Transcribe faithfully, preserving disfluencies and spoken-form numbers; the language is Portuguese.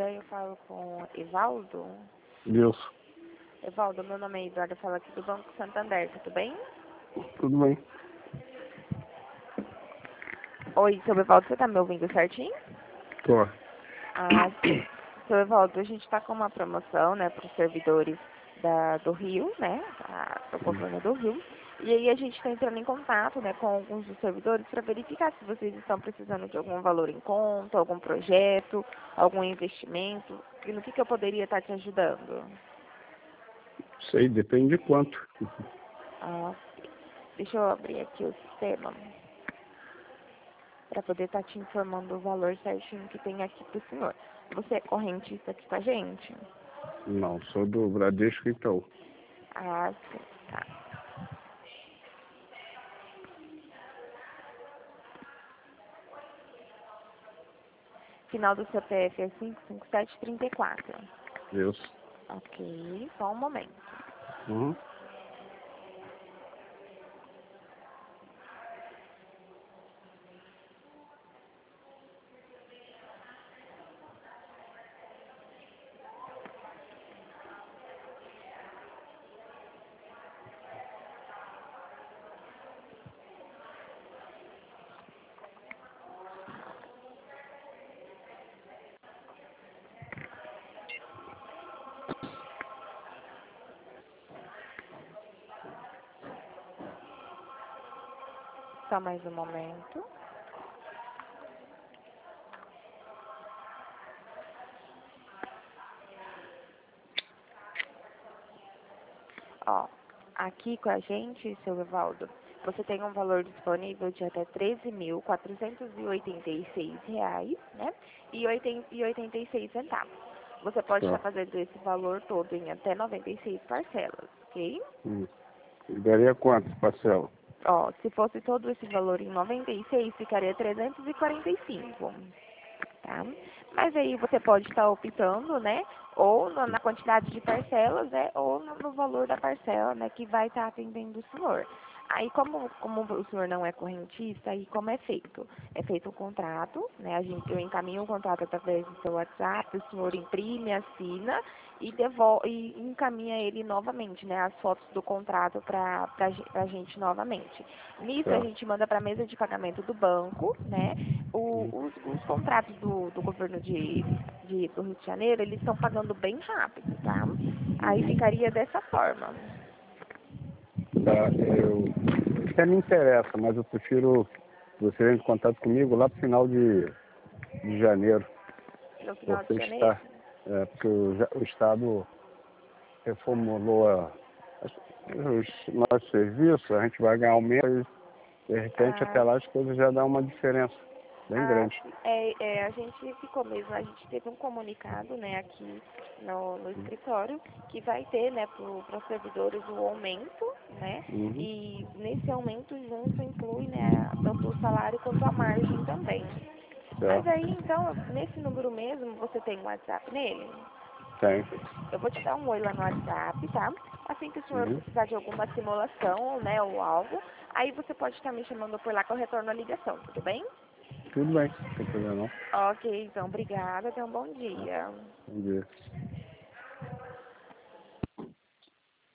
dia, eu falo com Evaldo. Isso. Evaldo, meu nome é Eduardo, eu falo aqui do Banco Santander, tudo bem? Tudo bem. Oi, seu Evaldo, você tá me ouvindo certinho? Tô. Ah, sim. Seu Evaldo, a gente tá com uma promoção, né, para os servidores da, do Rio, né, da, do governo do Rio. E aí a gente está entrando em contato, né, com alguns dos servidores para verificar se vocês estão precisando de algum valor em conta, algum projeto, algum investimento, e no que, que eu poderia estar te ajudando. Sei, depende de quanto. Ah, deixa eu abrir aqui o sistema para poder estar te informando o valor certinho que tem aqui para o senhor. Você é correntista aqui com a gente? Não, sou do Bradesco e Itaú. Ah, sim, tá. Final do seu P F é cinco cinco sete três quatro. Isso. Ok, só um momento. Uhum. Só mais um momento. Ó, aqui com a gente, seu Evaldo, você tem um valor disponível de até treze mil quatrocentos e oitenta e seis reais, né? E oitenta e seis centavos. Você pode estar Tá. fazendo esse valor todo em até noventa e seis parcelas, ok? Hum. E daria quanto, parcela? Ó, se fosse todo esse valor em noventa e seis, ficaria trezentos e quarenta e cinco, tá? Mas aí você pode estar optando, né? Ou no- na quantidade de parcelas, né? Ou no, no valor da parcela, né? Que vai estar atendendo o senhor. Aí, como, como o senhor não é correntista, aí como é feito? É feito um contrato, né? A gente, eu encaminho o contrato através do seu WhatsApp, o senhor imprime, assina e, devol e encaminha ele novamente, né? As fotos do contrato para a gente novamente. Nisso, a Tá. gente manda para a mesa de pagamento do banco, né? O, Uhum. os, os contratos do, do governo de, de, do Rio de Janeiro, eles estão pagando bem rápido, tá? Aí Uhum. ficaria dessa forma. Tá, eu... Até me interessa, mas eu prefiro você entrar em contato comigo lá pro final de, de janeiro. No final de Porque janeiro? está, é, porque o, ja- o Estado reformulou a, as- os nossos serviços, a gente vai ganhar aumento e de repente Ah, até lá as coisas já dão uma diferença bem ah, grande. sim. é, é, a gente ficou mesmo, a gente teve um comunicado, né, aqui no, no escritório, que vai ter, né, para os servidores o aumento, né, Uhum. e nesse aumento junto inclui, né, tanto o salário quanto a margem também. Mas Certo. aí, então, nesse número mesmo, você tem um WhatsApp nele? Tem. Eu vou te dar um oi lá no WhatsApp, tá? Assim que o senhor Uhum. precisar de alguma simulação, né, ou algo, aí você pode estar me chamando por lá que eu retorno a ligação, tudo bem? Tudo bem, não tem problema não. Ok, então, obrigada. Tenha um bom dia. Bom dia.